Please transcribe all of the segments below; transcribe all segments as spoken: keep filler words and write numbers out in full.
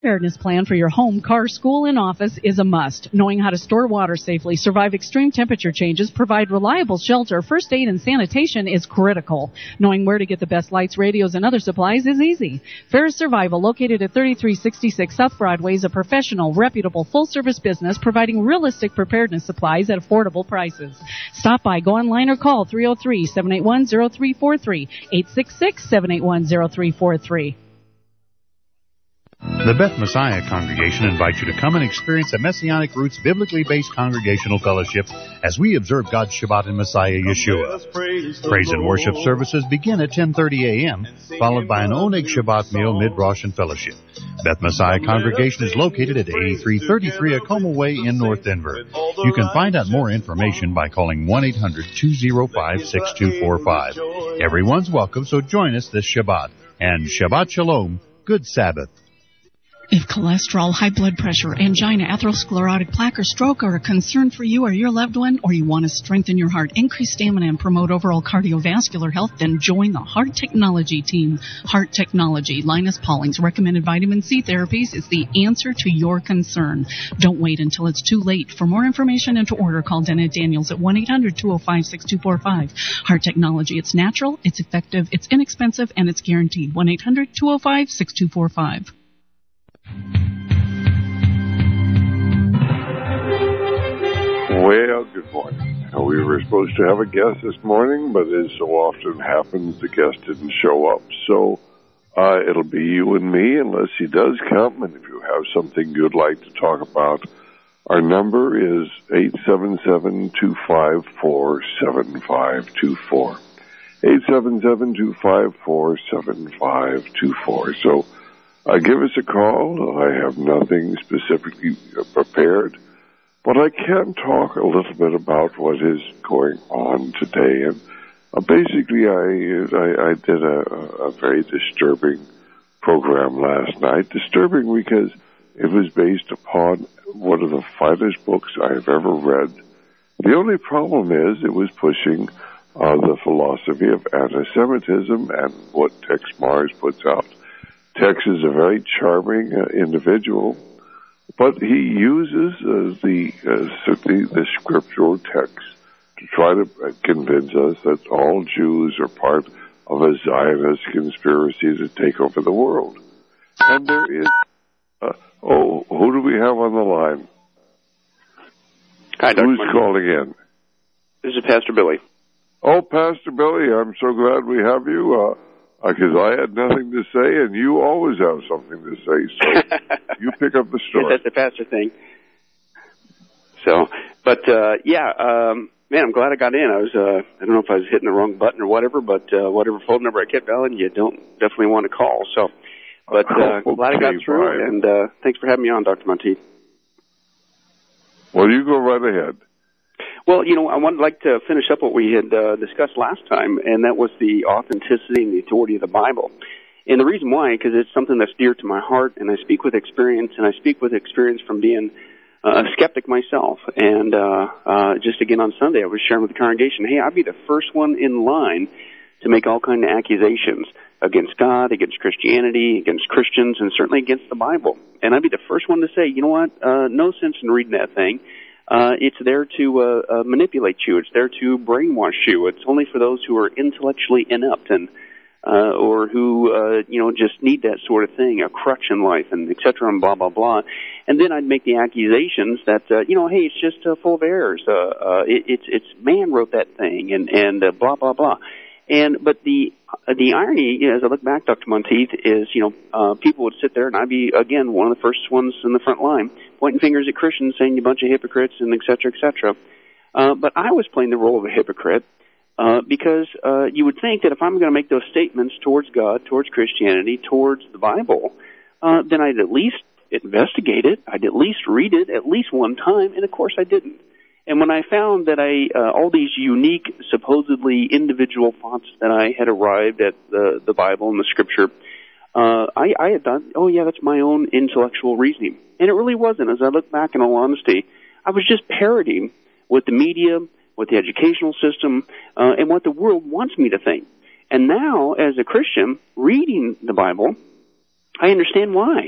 Preparedness plan for your home, car, school, and office is a must. Knowing how to store water safely, survive extreme temperature changes, provide reliable shelter, first aid, and sanitation is critical. Knowing where to get the best lights, radios, and other supplies is easy. Ferris Survival, located at thirty-three sixty-six South Broadway, is a professional, reputable, full-service business providing realistic preparedness supplies at affordable prices. Stop by, go online, or call three oh three, seven eight one, oh three four three, eight six six, seven eight one, oh three four three. The Beth Messiah Congregation invites you to come and experience a Messianic Roots biblically based congregational fellowship as we observe God's Shabbat in Messiah Yeshua. Praise and worship services begin at ten thirty a.m., followed by an Oneg Shabbat meal mid-Rosh and fellowship. Beth Messiah Congregation is located at eighty-three thirty-three Acoma Way in North Denver. You can find out more information by calling one eight hundred, two oh five, six two four five. Everyone's welcome, so join us this Shabbat. And Shabbat Shalom, good Sabbath. If cholesterol, high blood pressure, angina, atherosclerotic plaque, or stroke are a concern for you or your loved one, or you want to strengthen your heart, increase stamina, and promote overall cardiovascular health, then join the Heart Technology team. Heart Technology, Linus Pauling's recommended vitamin C therapies, is the answer to your concern. Don't wait until it's too late. For more information and to order, call Dennett Daniels at one eight hundred, two oh five, six two four five. Heart Technology, it's natural, it's effective, it's inexpensive, and it's guaranteed. one eight hundred, two oh five, six two four five. Well, good morning. We were supposed to have a guest this morning, but as so often happens, the guest didn't show up. So uh, it'll be you and me unless he does come. And if you have something you'd like to talk about, our number is eight seven seven, two five four, seven five two four. eight seven seven, two five four, seven five two four. So Uh, give us a call. I have nothing specifically prepared, but I can talk a little bit about what is going on today. And uh, basically, I, I I did a, a very disturbing program last night. Disturbing because it was based upon one of the finest books I have ever read. The only problem is it was pushing uh, the philosophy of anti-Semitism and what Tex Mars puts out. Tex is a very charming uh, individual, but he uses uh, the, uh, the the scriptural text to try to convince us that all Jews are part of a Zionist conspiracy to take over the world. And there is... Uh, oh, who do we have on the line? Hi, Doctor Who's Martin. calling in? This is Pastor Billy. Oh, Pastor Billy, I'm so glad we have you. Uh, Because I had nothing to say, and you always have something to say, so you pick up the story. That's the pastor thing. So, but, uh, yeah, um, man, I'm glad I got in. I was, uh, I don't know if I was hitting the wrong button or whatever, but uh, whatever phone number I kept dialing, you don't definitely want to call. So, but uh, okay, glad I got through, fine. and uh, thanks for having me on, Doctor Monteith. Well, you go right ahead. Well, you know, I would like to finish up what we had uh, discussed last time, and that was the authenticity and the authority of the Bible. And the reason why, because it's something that's dear to my heart, and I speak with experience, and I speak with experience from being uh, a skeptic myself. And uh, uh, just again on Sunday, I was sharing with the congregation, hey, I'd be the first one in line to make all kinds of accusations against God, against Christianity, against Christians, and certainly against the Bible. And I'd be the first one to say, you know what, uh, no sense in reading that thing. Uh, it's there to uh, uh, manipulate you. It's there to brainwash you. It's only for those who are intellectually inept and uh, or who uh, you know just need that sort of thing, a crutch in life, and et cetera, and blah blah blah. And then I'd make the accusations that uh, you know, hey, it's just uh, full of errors. Uh, uh, it, it's it's man wrote that thing, and and uh, blah blah blah. And but the uh, the irony, you know, as I look back, Doctor Monteith, is you know uh, people would sit there, and I'd be again one of the first ones in the front line, pointing fingers at Christians, saying you bunch of hypocrites, and et cetera, et cetera. Uh, but I was playing the role of a hypocrite uh, because uh, you would think that if I'm going to make those statements towards God, towards Christianity, towards the Bible, uh, then I'd at least investigate it. I'd at least read it at least one time, and of course I didn't. And when I found that I uh, all these unique, supposedly individual thoughts that I had arrived at the the Bible and the Scripture, uh, I, I had thought, oh yeah, that's my own intellectual reasoning. And it really wasn't. As I look back in all honesty, I was just parroting what the media, what the educational system, uh, and what the world wants me to think. And now, as a Christian, reading the Bible, I understand why.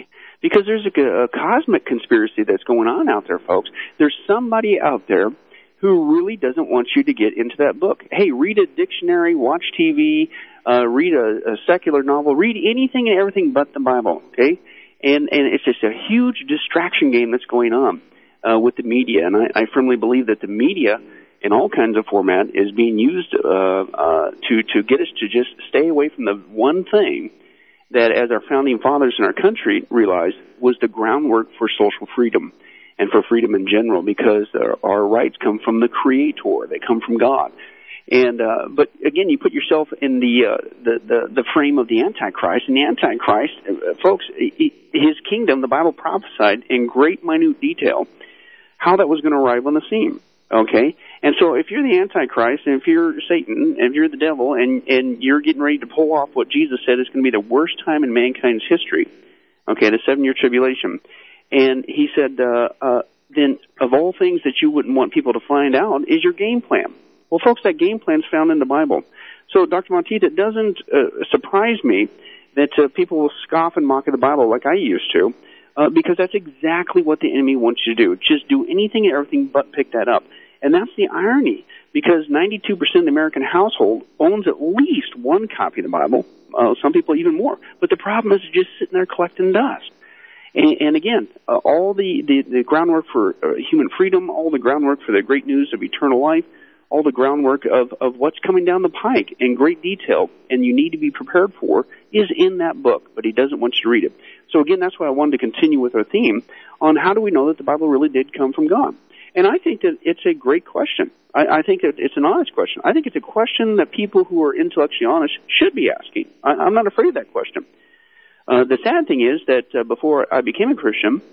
because there's a, a cosmic conspiracy that's going on out there, folks. There's somebody out there who really doesn't want you to get into that book. Hey, read a dictionary, watch T V, uh, read a, a secular novel, read anything and everything but the Bible, okay? And and it's just a huge distraction game that's going on uh, with the media. And I, I firmly believe that the media, in all kinds of format, is being used uh, uh, to, to get us to just stay away from the one thing that, as our founding fathers in our country realized, was the groundwork for social freedom and for freedom in general, because our, our rights come from the Creator. They come from God. And uh, but again, you put yourself in the, uh, the the the frame of the Antichrist, and the Antichrist, uh, folks, he, his kingdom, the Bible prophesied in great minute detail how that was going to arrive on the scene. Okay, and so if you're the Antichrist, and if you're Satan, and if you're the devil, and and you're getting ready to pull off what Jesus said is going to be the worst time in mankind's history, okay, the seven-year tribulation, and he said, uh, uh, then of all things that you wouldn't want people to find out is your game plan. Well, folks, that game plan is found in the Bible. So, Doctor Monteith, it doesn't uh, surprise me that uh, people will scoff and mock at the Bible like I used to, uh, because that's exactly what the enemy wants you to do. Just do anything and everything but pick that up. And that's the irony, because ninety-two percent of the American household owns at least one copy of the Bible, uh, some people even more. But the problem is it's just sitting there collecting dust. And, and again, uh, all the, the, the groundwork for uh, human freedom, all the groundwork for the great news of eternal life, all the groundwork of, of what's coming down the pike in great detail and you need to be prepared for is in that book, but he doesn't want you to read it. So again, that's why I wanted to continue with our theme on how do we know that the Bible really did come from God. And I think that it's a great question. I, I think that it's an honest question. I think it's a question that people who are intellectually honest should be asking. I, I'm not afraid of that question. Uh, the sad thing is that uh, before I became a Christian,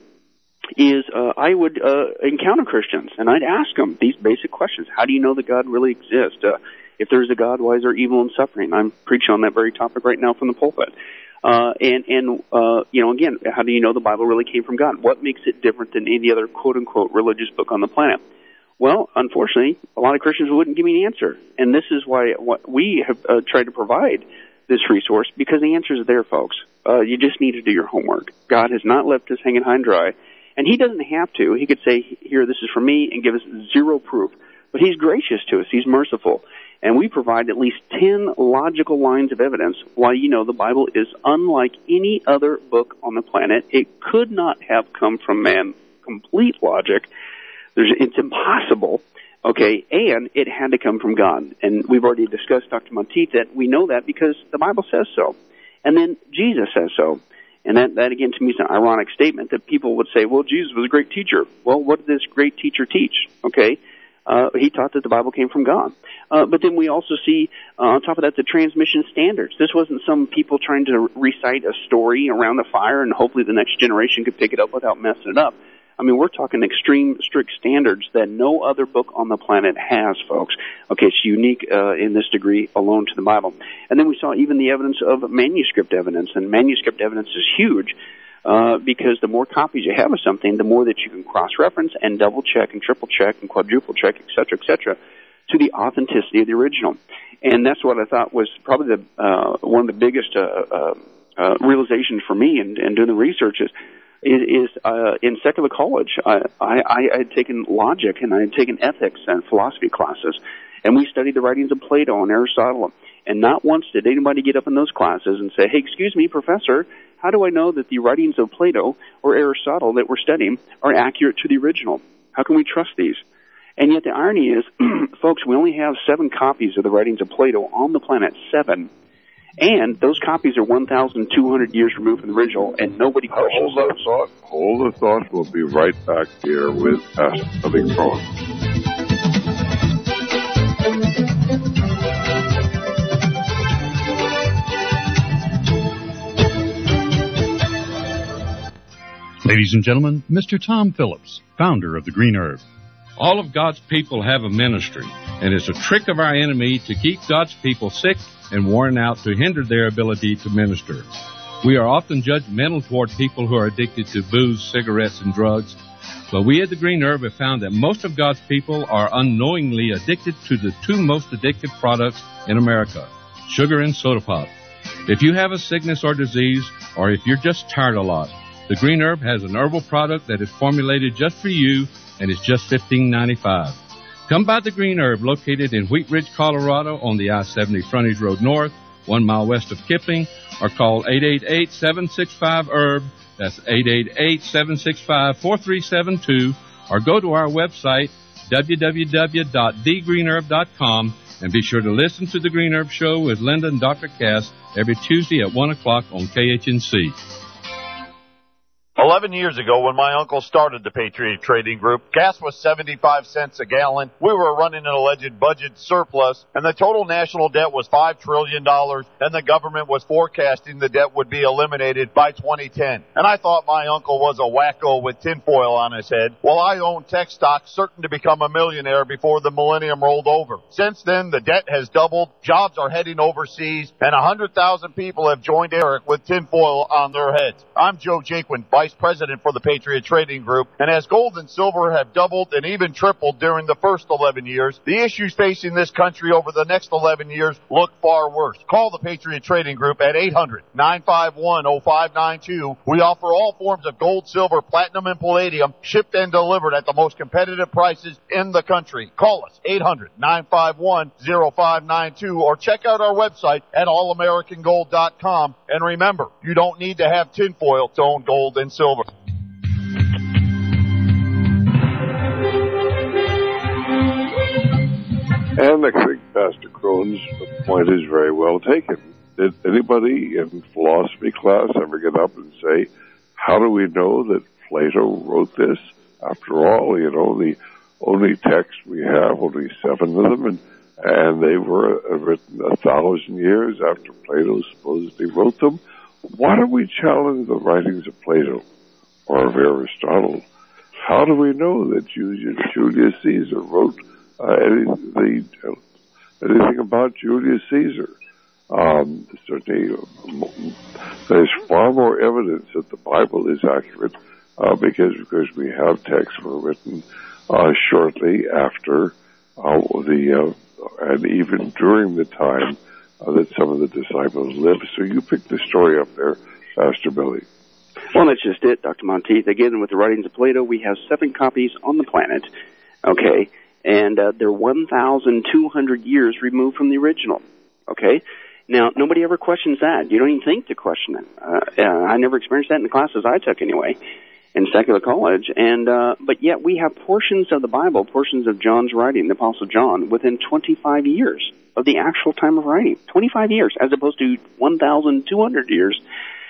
is uh, I would uh, encounter Christians, and I'd ask them these basic questions. How do you know that God really exists? Uh, if there's a God, why is there evil and suffering? I'm preaching on that very topic right now from the pulpit. Uh, and, and uh, you know, again, how do you know the Bible really came from God? What makes it different than any other quote-unquote religious book on the planet? Well, unfortunately, a lot of Christians wouldn't give me an answer. And this is why what we have uh, tried to provide this resource, because the answer is there, folks. Uh, you just need to do your homework. God has not left us hanging high and dry. And he doesn't have to. He could say, here, this is for me, and give us zero proof. But he's gracious to us. He's merciful. And we provide at least ten logical lines of evidence why, you know, the Bible is unlike any other book on the planet. It could not have come from man. Complete logic. There's, it's impossible. Okay, and it had to come from God. And we've already discussed, Doctor Monteith, that we know that because the Bible says so. And then Jesus says so. And that, that, again, to me is an ironic statement that people would say, well, Jesus was a great teacher. Well, what did this great teacher teach? Okay, uh, he taught that the Bible came from God. Uh, but then we also see, uh, on top of that, the transmission standards. This wasn't some people trying to recite a story around the fire and hopefully the next generation could pick it up without messing it up. I mean, we're talking extreme, strict standards that no other book on the planet has, folks. Okay, it's unique uh, in this degree alone to the Bible. And then we saw even the evidence of manuscript evidence, and manuscript evidence is huge uh, because the more copies you have of something, the more that you can cross-reference and double-check and triple-check and quadruple-check, et cetera, et cetera, to the authenticity of the original. And that's what I thought was probably the uh, one of the biggest uh, uh, uh, realizations for me in, in doing the research is is uh, in secular college, I, I, I had taken logic and I had taken ethics and philosophy classes, and we studied the writings of Plato and Aristotle. And not once did anybody get up in those classes and say, hey, excuse me, professor, how do I know that the writings of Plato or Aristotle that we're studying are accurate to the original? How can we trust these? And yet the irony is, folks, we only have seven copies of the writings of Plato on the planet, seven. And those copies are one thousand two hundred years removed from the original, and nobody questions Hold that thought. Hold the thought. We'll be right back here with Pastor Billy Crone. Ladies and gentlemen, Mister Tom Phillips, founder of the Green Herb. All of God's people have a ministry, and it's a trick of our enemy to keep God's people sick and worn out to hinder their ability to minister. We are often judgmental toward people who are addicted to booze, cigarettes, and drugs, but we at the Green Herb have found that most of God's people are unknowingly addicted to the two most addictive products in America, sugar and soda pop. If you have a sickness or disease, or if you're just tired a lot, The Green Herb has an herbal product that is formulated just for you, and it's just fifteen ninety-five. Come by the Green Herb, located in Wheat Ridge, Colorado, on the I seventy Frontage Road North, one mile west of Kipling, or call eight eight eight, seven six five, herb. That's eight eight eight, seven six five, four three seven two, or go to our website, w w w dot the green herb dot com, and be sure to listen to The Green Herb Show with Linda and Doctor Cass every Tuesday at one o'clock on K H N C. Eleven years ago, when my uncle started the Patriot Trading Group, gas was seventy-five cents a gallon. We were running an alleged budget surplus, and the total national debt was five trillion dollars, and the government was forecasting the debt would be eliminated by twenty ten. And I thought my uncle was a wacko with tinfoil on his head. Well, I owned tech stocks, certain to become a millionaire before the millennium rolled over. Since then, the debt has doubled, jobs are heading overseas, and one hundred thousand people have joined Eric with tinfoil on their heads. I'm Joe Jaquin, Vice President for the Patriot Trading Group, and as gold and silver have doubled and even tripled during the first eleven years, the issues facing this country over the next eleven years look far worse. Call the Patriot Trading Group at eight hundred, nine five one, oh five nine two. We offer all forms of gold, silver, platinum, and palladium, shipped and delivered at the most competitive prices in the country. Call us, eight hundred, nine five one, oh five nine two, or check out our website at all american gold dot com. And remember, you don't need to have tinfoil to own gold and silver. And I think Pastor Crone's point is very well taken. Did anybody in philosophy class ever get up and say, how do we know that Plato wrote this? After all, you know, the only text we have, only seven of them, and, and they were written a thousand years after Plato supposedly wrote them. Why don't we challenge the writings of Plato or of Aristotle? How do we know that Julius, Julius Caesar wrote uh, any, the, uh, anything about Julius Caesar? Um, certainly, um, there's far more evidence that the Bible is accurate uh, because because we have texts were written uh, shortly after uh, the uh, and even during the time uh, that some of the disciples lived. So you picked the story up there, Pastor Billy. Well, that's just it, Doctor Monteith. Again, with the writings of Plato, we have seven copies on the planet, okay, and uh, they're one thousand two hundred years removed from the original, okay? Now, nobody ever questions that. You don't even think to question it. Uh, uh, I never experienced that in the classes I took anyway, in secular college, and uh, but yet we have portions of the Bible, portions of John's writing, the Apostle John, within twenty-five years of the actual time of writing. twenty-five years, as opposed to one thousand two hundred years.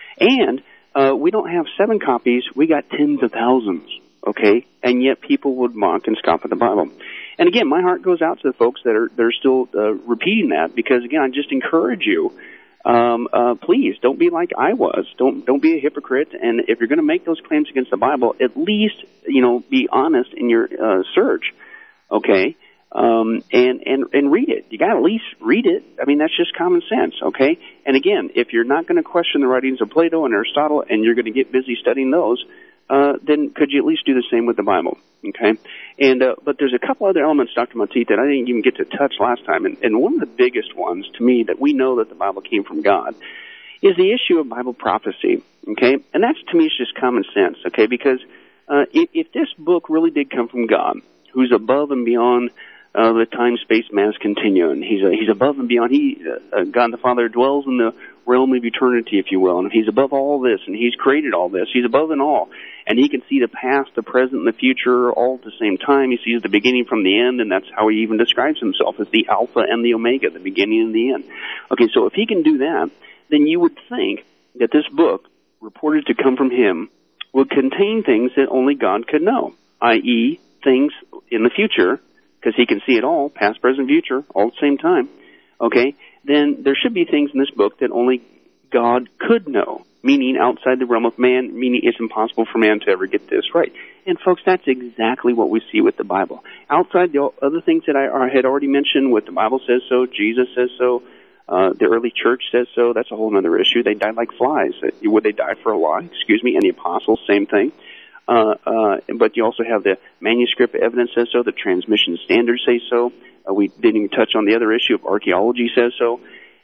And uh, we don't have seven copies, we got tens of thousands, okay? And yet people would mock and scoff at the Bible. And again, my heart goes out to the folks that are, that are still uh, repeating that, because again, I just encourage you, um, uh, please don't be like I was. Don't don't be a hypocrite. And if you're going to make those claims against the Bible, at least, you know, be honest in your uh, search, okay? Um, and, and, and read it. You got to at least read it. I mean, that's just common sense, okay? And again, if you're not going to question the writings of Plato and Aristotle and you're going to get busy studying those, uh, then could you at least do the same with the Bible, okay? And, uh, but there's a couple other elements, Doctor Monteith, that I didn't even get to touch last time. And, and one of the biggest ones to me that we know that the Bible came from God is the issue of Bible prophecy, okay? And that's, to me, is just common sense, okay? Because, uh, if, if this book really did come from God, who's above and beyond Uh, the time-space mass continuum. He's uh, he's above and beyond. He, uh, God the Father, dwells in the realm of eternity, if you will, and he's above all this, and he's created all this. He's above it all, and he can see the past, the present, and the future all at the same time. He sees the beginning from the end, and that's how he even describes himself as the Alpha and the Omega, the beginning and the end. Okay, so if he can do that, then you would think that this book, reported to come from him, would contain things that only God could know, that is, things in the future, because he can see it all, past, present, future, all at the same time, okay, then there should be things in this book that only God could know, meaning outside the realm of man, meaning it's impossible for man to ever get this right. And, folks, that's exactly what we see with the Bible. Outside the other things that I, I had already mentioned, what the Bible says so, Jesus says so, uh, the early church says so, that's a whole other issue. They died like flies. Would they die for a lie? Excuse me. And the apostles, same thing. Uh, uh, but you also have the manuscript evidence says so, the transmission standards say so. Uh, we didn't even touch on the other issue of archaeology says so.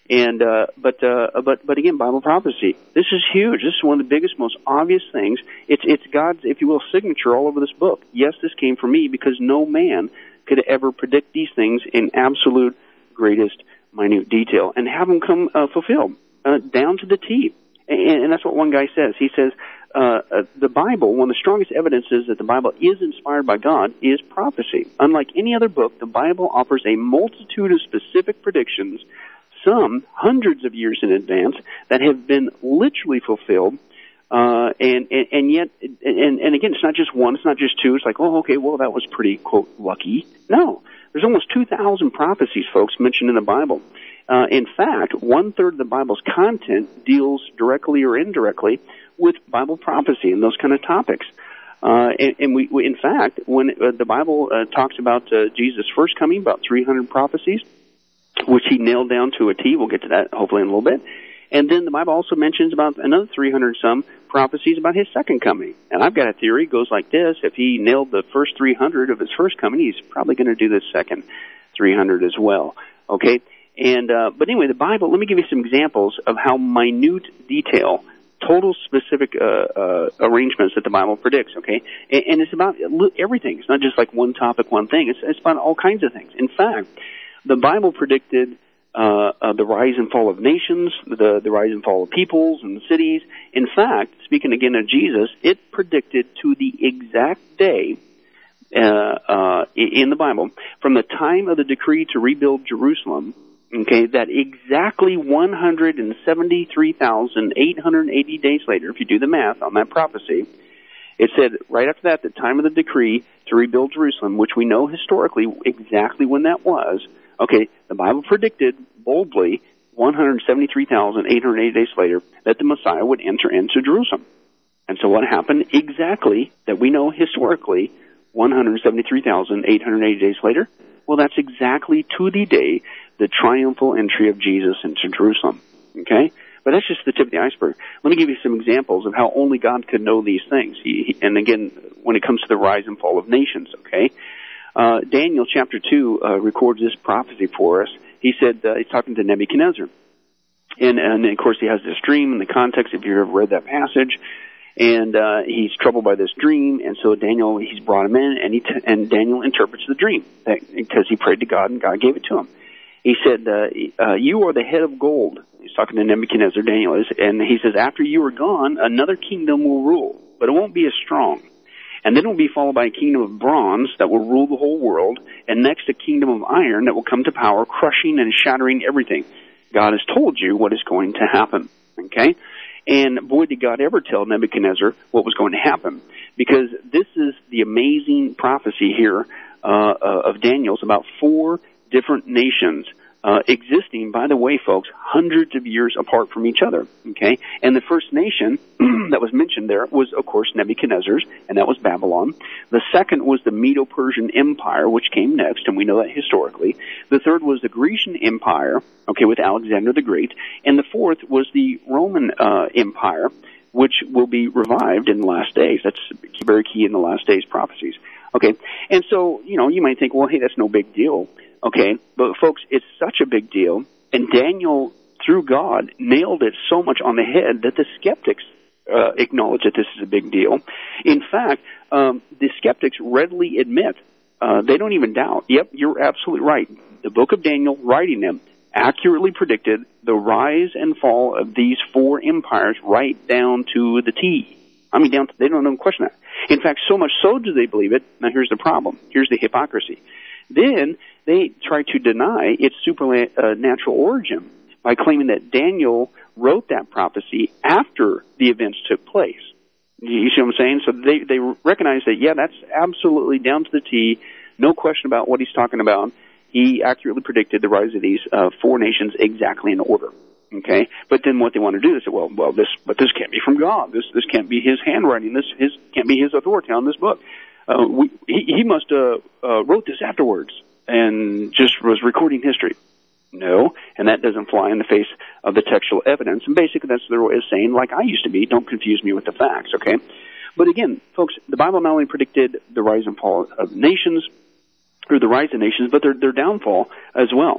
And uh, but uh, but but again, Bible prophecy. This is huge. This is one of the biggest, most obvious things. It's it's God's, if you will, signature all over this book. Yes, this came from me because no man could ever predict these things in absolute greatest minute detail and have them come uh, fulfilled uh, down to the T. And, and that's what one guy says. He says uh, uh, the Bible, one of the strongest evidences that the Bible is inspired by God is prophecy. Unlike any other book, the Bible offers a multitude of specific predictions, some hundreds of years in advance, that have been literally fulfilled. Uh, and, and, and yet, and, and again, it's not just one, it's not just two. It's like, oh, okay, well, that was pretty, quote, lucky. No, there's almost two thousand prophecies, folks, mentioned in the Bible. Uh, in fact, one-third of the Bible's content deals directly or indirectly with Bible prophecy and those kind of topics. Uh, and, and we, we, in fact, when uh, the Bible uh, talks about uh, Jesus' first coming, about three hundred prophecies, which he nailed down to a T. We'll get to that hopefully in a little bit. And then the Bible also mentions about another three hundred some prophecies about his second coming. And I've got a theory. It goes like this. If he nailed the first three hundred of his first coming, he's probably going to do the second three hundred as well. Okay? And, uh, but anyway, the Bible, let me give you some examples of how minute detail, total specific, uh, uh, arrangements that the Bible predicts, okay? And, and it's about everything. It's not just like one topic, one thing. It's, it's about all kinds of things. In fact, the Bible predicted uh, uh, the rise and fall of nations, the, the rise and fall of peoples and cities. In fact, speaking again of Jesus, it predicted to the exact day uh, uh, in the Bible, from the time of the decree to rebuild Jerusalem, okay, that exactly one hundred seventy-three thousand eight hundred eighty days later, if you do the math on that prophecy, it said right after that, the time of the decree to rebuild Jerusalem, which we know historically exactly when that was. Okay, the Bible predicted boldly one hundred seventy-three thousand eight hundred eighty days later that the Messiah would enter into Jerusalem. And so what happened exactly that we know historically one hundred seventy-three thousand eight hundred eighty days later? Well, that's exactly to the day the triumphal entry of Jesus into Jerusalem. Okay? But that's just the tip of the iceberg. Let me give you some examples of how only God could know these things. He, he, and again, when it comes to the rise and fall of nations, okay? Uh, Daniel chapter two uh, records this prophecy for us. He said, uh, he's talking to Nebuchadnezzar. And, and of course he has this dream in the context, if you've ever read that passage. And uh, he's troubled by this dream, and so Daniel, he's brought him in, and he t- and Daniel interprets the dream because he prayed to God, and God gave it to him. He said, uh, uh, you are the head of gold. He's talking to Nebuchadnezzar, Daniel is, and he says, after you are gone, another kingdom will rule, but it won't be as strong. And then it will be followed by a kingdom of bronze that will rule the whole world, and next a kingdom of iron that will come to power, crushing and shattering everything. God has told you what is going to happen, okay? And boy, did God ever tell Nebuchadnezzar what was going to happen. Because this is the amazing prophecy here uh, uh, of Daniel's about four different nations uh, existing, by the way, folks, hundreds of years apart from each other. Okay? And the first nation that was mentioned there was, of course, Nebuchadnezzar's, and that was Babylon. The second was the Medo-Persian Empire, which came next, and we know that historically. The third was the Grecian Empire, okay, with Alexander the Great. And the fourth was the Roman uh, Empire, which will be revived in the last days. That's very key in the last days prophecies. Okay, and so, you know, you might think, well, hey, that's no big deal. Okay, but folks, it's such a big deal, and Daniel, through God, nailed it so much on the head that the skeptics uh, acknowledge that this is a big deal. In fact, um, the skeptics readily admit, uh, they don't even doubt, yep, you're absolutely right. The book of Daniel, writing them, accurately predicted the rise and fall of these four empires right down to the T. I mean, down to, they don't even question that. In fact, so much so do they believe it. Now, here's the problem. Here's the hypocrisy. Then they try to deny its supernatural origin by claiming that Daniel wrote that prophecy after the events took place. You see what I'm saying? So they, they recognize that, yeah, that's absolutely down to the T, no question about what he's talking about. He accurately predicted the rise of these uh, four nations exactly in order. Okay, but then what they want to do is say, well, well, this, but this can't be from God. This, this can't be his handwriting. This, his can't be his authority on this book. Uh, we, he, he must uh, uh, wrote this afterwards and just was recording history. No, and that doesn't fly in the face of the textual evidence. And basically, that's their way of saying, like I used to be, don't confuse me with the facts. Okay, but again, folks, the Bible not only predicted the rise and fall of nations, or the rise of nations, but their their downfall as well.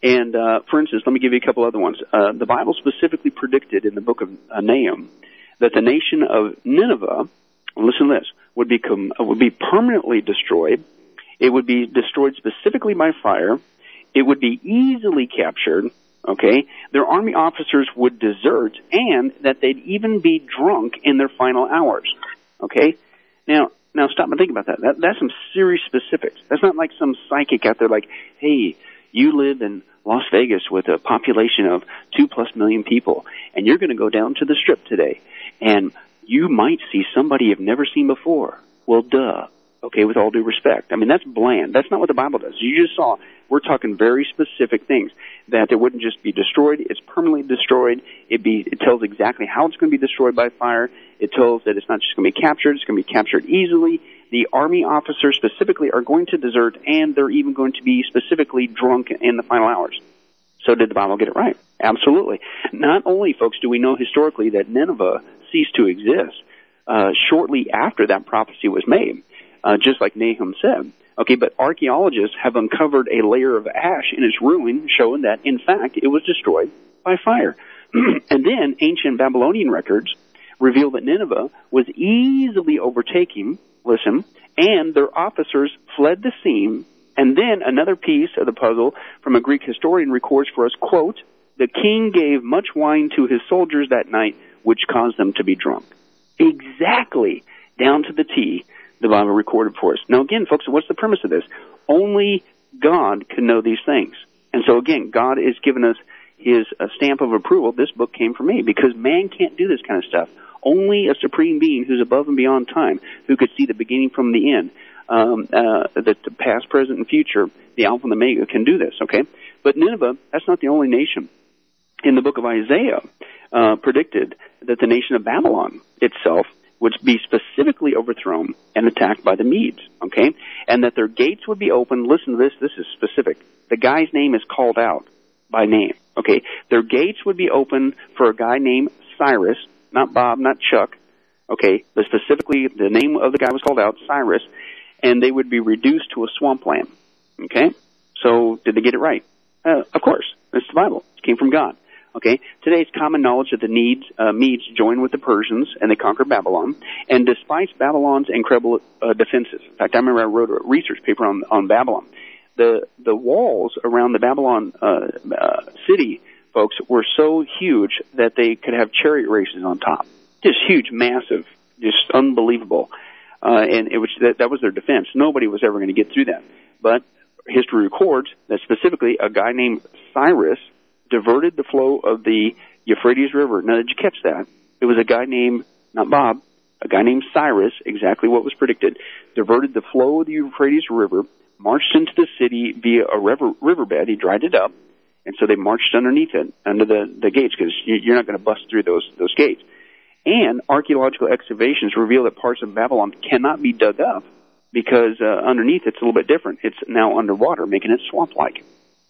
And, uh, for instance, let me give you a couple other ones. Uh, the Bible specifically predicted in the book of uh, Nahum that the nation of Nineveh, listen to this, would become, uh, would be permanently destroyed. It would be destroyed specifically by fire. It would be easily captured, okay? Their army officers would desert, and that they'd even be drunk in their final hours, okay? Now, now stop and think about that. that. That's some serious specifics. That's not like some psychic out there like, hey, you live in Las Vegas with a population of two plus million people, and you're going to go down to the Strip today, and you might see somebody you've never seen before. Well, duh. Okay, with all due respect. I mean, that's bland. That's not what the Bible does. You just saw, we're talking very specific things, that it wouldn't just be destroyed, it's permanently destroyed. It be, it tells exactly how it's going to be destroyed by fire. It tells that it's not just going to be captured, it's going to be captured easily. The army officers specifically are going to desert, and they're even going to be specifically drunk in the final hours. So did the Bible get it right? Absolutely. Not only, folks, do we know historically that Nineveh ceased to exist uh, shortly after that prophecy was made, Uh, just like Nahum said. Okay, but archaeologists have uncovered a layer of ash in its ruin, showing that, in fact, it was destroyed by fire. And then ancient Babylonian records reveal that Nineveh was easily overtaken, listen, and their officers fled the scene. And then another piece of the puzzle from a Greek historian records for us, quote, the king gave much wine to his soldiers that night, which caused them to be drunk. Exactly, down to the T. The Bible recorded for us. Now, again, folks, what's the premise of this? Only God can know these things. And so, again, God is giving us his uh, stamp of approval. This book came from me, because man can't do this kind of stuff. Only a supreme being who's above and beyond time, who could see the beginning from the end, um, uh, the, the past, present, and future, the Alpha and the Omega, can do this, okay? But Nineveh, that's not the only nation. In the book of Isaiah, uh, predicted that the nation of Babylon itself would be specifically overthrown and attacked by the Medes, okay? And that their gates would be open. Listen to this. This is specific. The guy's name is called out by name, okay? Their gates would be open for a guy named Cyrus, not Bob, not Chuck, okay? But specifically, the name of the guy was called out, Cyrus, and they would be reduced to a swampland, okay? So did they get it right? Uh, of course. It's the Bible. It came from God. Okay, today it's common knowledge that the Medes, uh, Medes joined with the Persians and they conquered Babylon. And despite Babylon's incredible uh, defenses, in fact, I remember I wrote a research paper on on Babylon. The the walls around the Babylon uh, uh, city, folks, were so huge that they could have chariot races on top. Just huge, massive, just unbelievable. Uh, and it was that, that was their defense. Nobody was ever going to get through that. But history records that specifically a guy named Cyrus diverted the flow of the Euphrates River. Now, did you catch that? It was a guy named, not Bob, a guy named Cyrus, exactly what was predicted, diverted the flow of the Euphrates River, marched into the city via a river, riverbed. He dried it up, and so they marched underneath it, under the, the gates, because you're not going to bust through those, those gates. And archaeological excavations reveal that parts of Babylon cannot be dug up because uh, underneath it's a little bit different. It's now underwater, making it swamp-like.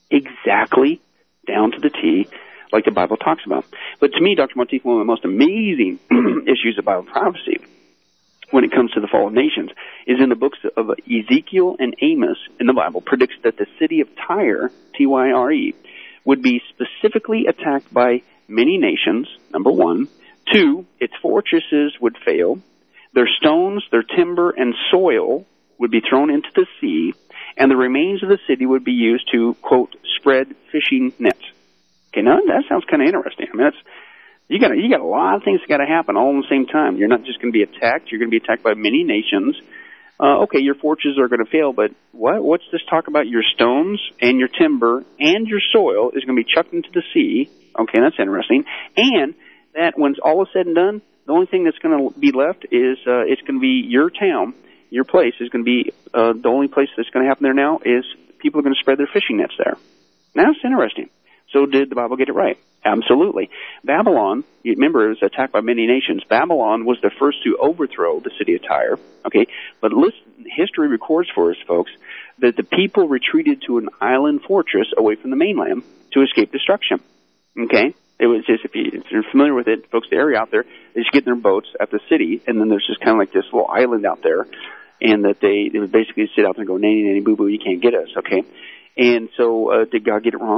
Exactly down to the T, like the Bible talks about. But to me, Doctor Monteith, one of the most amazing issues of Bible prophecy when it comes to the fall of nations is in the books of Ezekiel and Amos in the Bible predicts that the city of Tyre, T Y R E, would be specifically attacked by many nations, number one. Two, its fortresses would fail. Their stones, their timber, and soil would be thrown into the sea, and the remains of the city would be used to, quote, spread fishing nets. Okay, now that sounds kind of interesting. I mean, that's, you got you got a lot of things that got to happen all at the same time. You're not just going to be attacked. You're going to be attacked by many nations. Uh, okay, your fortresses are going to fail, but what? What's this talk about? Your stones and your timber and your soil is going to be chucked into the sea. Okay, that's interesting. And that when all is said and done, the only thing that's going to be left is uh, it's going to be your town. Your place is going to be, uh, the only place that's going to happen there now is people are going to spread their fishing nets there. Now, it's interesting. So did the Bible get it right? Absolutely. Babylon, you remember, it was attacked by many nations. Babylon was the first to overthrow the city of Tyre. Okay, but listen, history records for us, folks, that the people retreated to an island fortress away from the mainland to escape destruction. Okay? It was just, if, you, if you're familiar with it, folks, the area out there, they just get in their boats at the city, and then there's just kind of like this little island out there, and that they, they would basically sit out there and go, nanny, nanny, boo-boo, you can't get us, okay? And so, uh, did God get it wrong?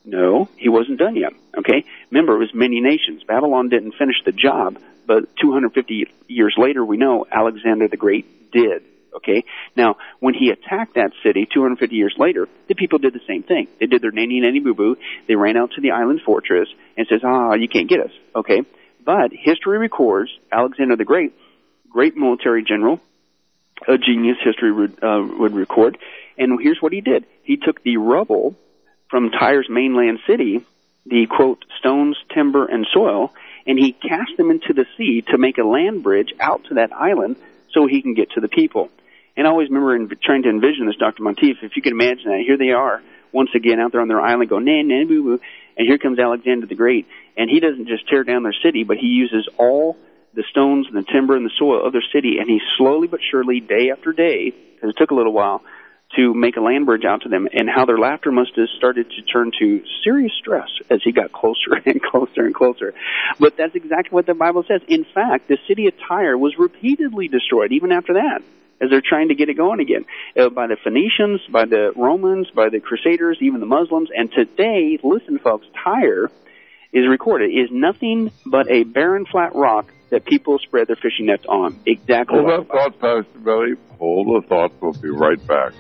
No, he wasn't done yet. Okay? Remember, it was many nations. Babylon didn't finish the job, but two hundred fifty years later, we know Alexander the Great did. Okay? Now, when he attacked that city two hundred fifty years later, the people did the same thing. They did their nanny nanny boo boo. They ran out to the island fortress and says, ah, you can't get us. Okay? But history records Alexander the Great, great military general, a genius history would, uh, would record. And here's what he did. He took the rubble from Tyre's mainland city, the, quote, stones, timber, and soil, and he cast them into the sea to make a land bridge out to that island so he can get to the people. And I always remember in, trying to envision this, Doctor Monteith, if you can imagine that, here they are, once again, out there on their island going, nah, nah, boo, boo, and here comes Alexander the Great. And he doesn't just tear down their city, but he uses all the stones and the timber and the soil of their city, and he slowly but surely, day after day, because it took a little while, to make a land bridge out to them, and how their laughter must have started to turn to serious stress as he got closer and closer and closer. But that's exactly what the Bible says. In fact, the city of Tyre was repeatedly destroyed, even after that, as they're trying to get it going again, uh, by the Phoenicians, by the Romans, by the Crusaders, even the Muslims. And today, listen, folks, Tyre is recorded, is nothing but a barren, flat rock that people spread their fishing nets on. Exactly. Hold that thought, Pastor Billy. Hold the thought. We'll be right back.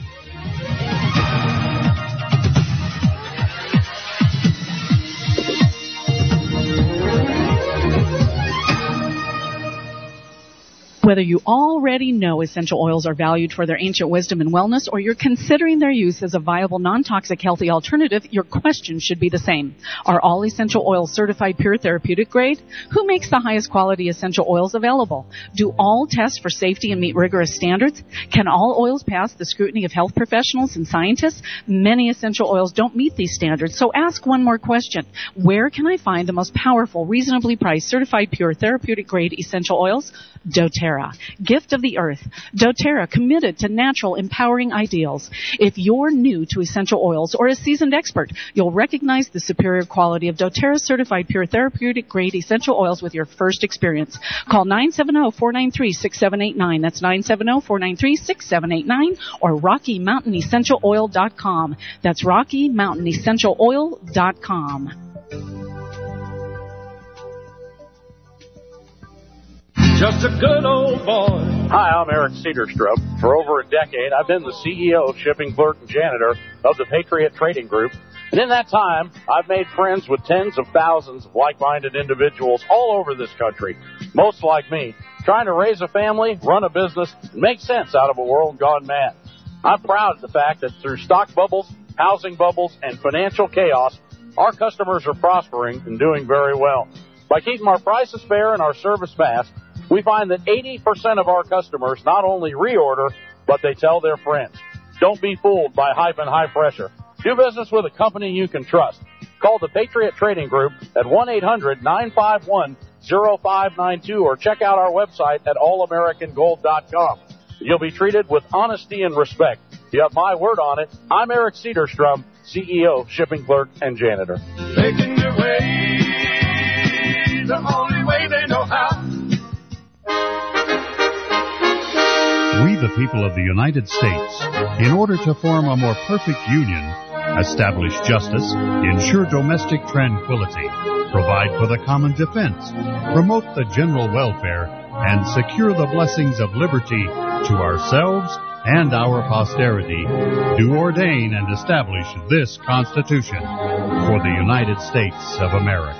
Whether you already know essential oils are valued for their ancient wisdom and wellness, or you're considering their use as a viable, non-toxic, healthy alternative, your question should be the same. Are all essential oils certified pure therapeutic grade? Who makes the highest quality essential oils available? Do all test for safety and meet rigorous standards? Can all oils pass the scrutiny of health professionals and scientists? Many essential oils don't meet these standards, so ask one more question. Where can I find the most powerful, reasonably priced, certified pure therapeutic grade essential oils? doTERRA, gift of the earth. doTERRA, committed to natural, empowering ideals. If you're new to essential oils or a seasoned expert, you'll recognize the superior quality of doTERRA certified pure therapeutic grade essential oils with your first experience. Call nine seven zero, four nine three, six seven eight nine. That's nine seven zero, four nine three, six seven eight nine, or Rocky Mountain Essential Oil dot com. That's Rocky Mountain Essential Oil dot com. Just a good old boy. Hi, I'm Eric Cedarstrup. For over a decade, I've been the C E O, shipping clerk, and janitor of the Patriot Trading Group. And in that time, I've made friends with tens of thousands of like-minded individuals all over this country, most like me, trying to raise a family, run a business, and make sense out of a world gone mad. I'm proud of the fact that through stock bubbles, housing bubbles, and financial chaos, our customers are prospering and doing very well. By keeping our prices fair and our service fast, we find that eighty percent of our customers not only reorder, but they tell their friends. Don't be fooled by hype and high pressure. Do business with a company you can trust. Call the Patriot Trading Group at one eight hundred, nine five one, zero five nine two or check out our website at all american gold dot com. You'll be treated with honesty and respect. You have my word on it. I'm Eric Cedarstrom, C E O, shipping clerk, and janitor. Making their way the only way they know how. We, the people of the United States, in order to form a more perfect union, establish justice, ensure domestic tranquility, provide for the common defense, promote the general welfare, and secure the blessings of liberty to ourselves and our posterity, do ordain and establish this Constitution for the United States of America.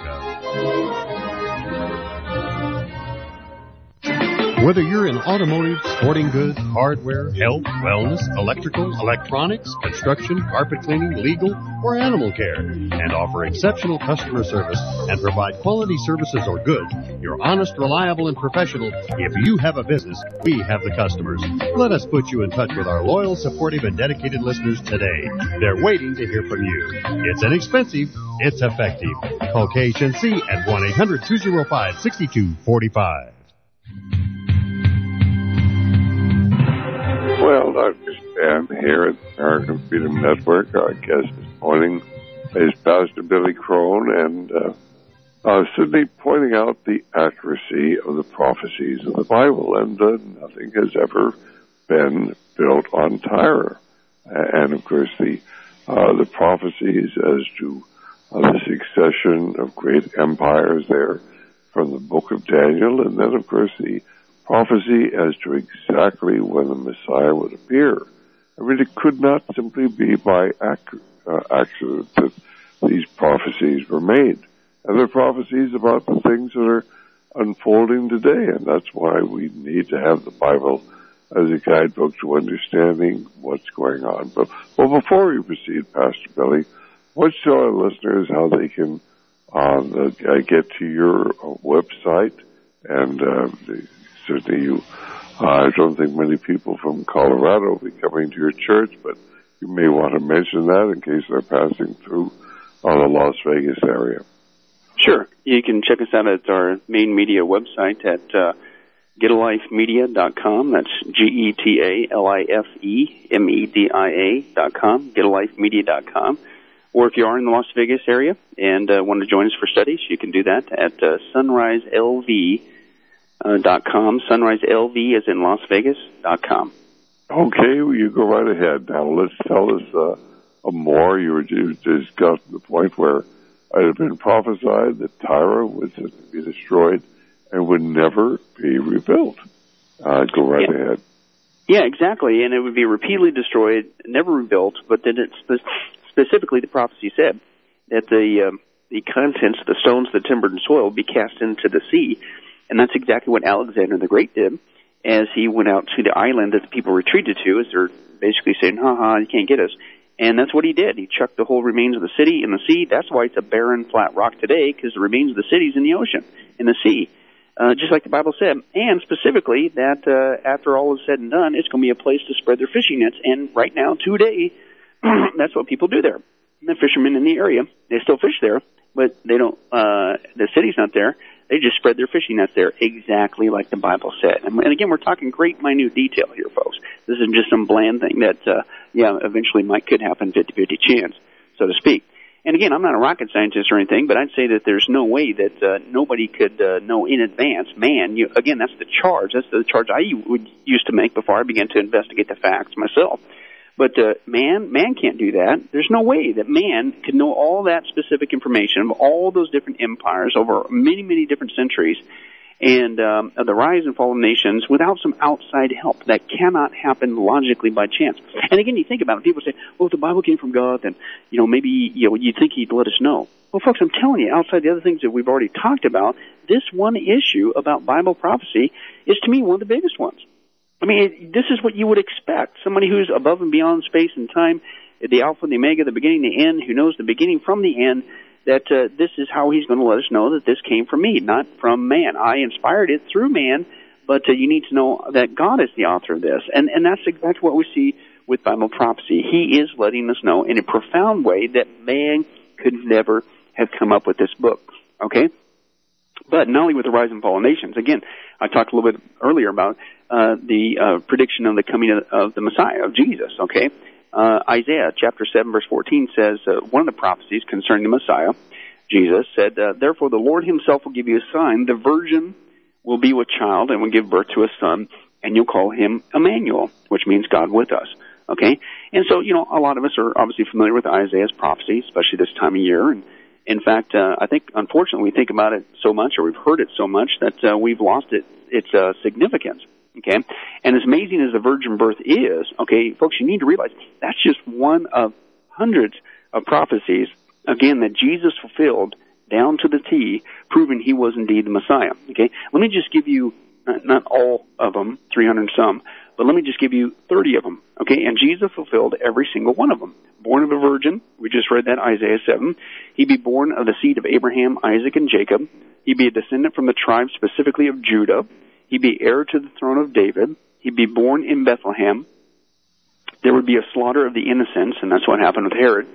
Whether you're in automotive, sporting goods, hardware, health, wellness, electrical, electronics, construction, carpet cleaning, legal, or animal care, and offer exceptional customer service and provide quality services or goods, you're honest, reliable, and professional. If you have a business, we have the customers. Let us put you in touch with our loyal, supportive, and dedicated listeners today. They're waiting to hear from you. It's inexpensive. It's effective. Call K H N C at one eight hundred, two oh five, six two four five. Well, Doctor Stan here at the American Freedom Network. Our guest this morning is Pastor Billy Crone, and uh, uh, Sydney pointing out the accuracy of the prophecies of the Bible, and uh, nothing has ever been built on Tyre. And, of course, the uh, the prophecies as to uh, the succession of great empires there from the book of Daniel, and then, of course, the prophecy as to exactly when the Messiah would appear. I mean, it could not simply be by ac- uh, accident that these prophecies were made. And they're prophecies about the things that are unfolding today, and that's why we need to have the Bible as a guidebook to understanding what's going on. But well, before we proceed, Pastor Billy, let's show our listeners how they can uh, uh, get to your uh, website, and uh, certainly you. Uh, I don't think many people from Colorado will be coming to your church, but you may want to mention that in case they're passing through uh, the Las Vegas area. Sure. You can check us out at our main media website at uh, get a life media dot com. That's G E T A L I F E M E D I A dot com, get a life media dot com. Or if you are in the Las Vegas area and uh, want to join us for studies, you can do that at uh, sunrise L V dot com. sunrise L V as in Las Vegas dot com. Okay, well, you go right ahead. Now let's tell us uh, more. You were just, just got to the point where it had been prophesied that Tyre would be destroyed and would never be rebuilt. Uh, go right yeah. ahead. Yeah, exactly. And it would be repeatedly destroyed, never rebuilt, but then it spe- specifically the prophecy said that the um, the contents, the stones, the timber, and soil would be cast into the sea. And that's exactly what Alexander the Great did as he went out to the island that the people retreated to, as they're basically saying, ha ha, you can't get us. And that's what he did. He chucked the whole remains of the city in the sea. That's why it's a barren, flat rock today, because the remains of the city's in the ocean, in the sea, uh, just like the Bible said. And specifically that uh, after all is said and done, it's going to be a place to spread their fishing nets. And right now, today, that's what people do there. And the fishermen in the area, they still fish there, but they don't. Uh, the city's not there. They just spread their fishing nets there, exactly like the Bible said. And, and again, we're talking great, minute detail here, folks. This isn't just some bland thing that, uh, yeah, eventually might could happen, fifty-fifty chance, so to speak. And again, I'm not a rocket scientist or anything, but I'd say that there's no way that uh, nobody could uh, know in advance. Man, you, again, that's the charge. That's the charge I would used to make before I began to investigate the facts myself. But uh, man, man can't do that. There's no way that man could know all that specific information of all those different empires over many, many different centuries and um, of the rise and fall of nations without some outside help. That cannot happen logically by chance. And again, you think about it, people say, well, if the Bible came from God, then, you know, maybe, you know, you'd think he'd let us know. Well, folks, I'm telling you, outside the other things that we've already talked about, this one issue about Bible prophecy is, to me, one of the biggest ones. I mean, it, this is what you would expect. Somebody who's above and beyond space and time, the Alpha and the Omega, the beginning and the end, who knows the beginning from the end, that uh, this is how he's going to let us know that this came from me, not from man. I inspired it through man, but uh, you need to know that God is the author of this. And, and that's exactly what we see with Bible prophecy. He is letting us know in a profound way that man could never have come up with this book. Okay? But not only with the rise and fall of nations. Again, I talked a little bit earlier about uh, the uh, prediction of the coming of, of the Messiah, of Jesus, okay? Uh, Isaiah chapter seven, verse fourteen says, uh, one of the prophecies concerning the Messiah, Jesus, said, uh, therefore the Lord himself will give you a sign. The virgin will be with child and will give birth to a son, and you'll call him Emmanuel, which means God with us, okay? And so, you know, a lot of us are obviously familiar with Isaiah's prophecy, especially this time of year, and in fact, uh, I think, unfortunately, we think about it so much, or we've heard it so much, that uh, we've lost it, its uh, significance, okay? And as amazing as the virgin birth is, okay, folks, you need to realize that's just one of hundreds of prophecies, again, that Jesus fulfilled down to the T, proving he was indeed the Messiah, okay? Let me just give you, uh, not all of them, three hundred and some, but let me just give you thirty of them, okay? And Jesus fulfilled every single one of them. Born of a virgin, we just read that, Isaiah seven. He'd be born of the seed of Abraham, Isaac, and Jacob. He'd be a descendant from the tribe specifically of Judah. He'd be heir to the throne of David. He'd be born in Bethlehem. There would be a slaughter of the innocents, and that's what happened with Herod.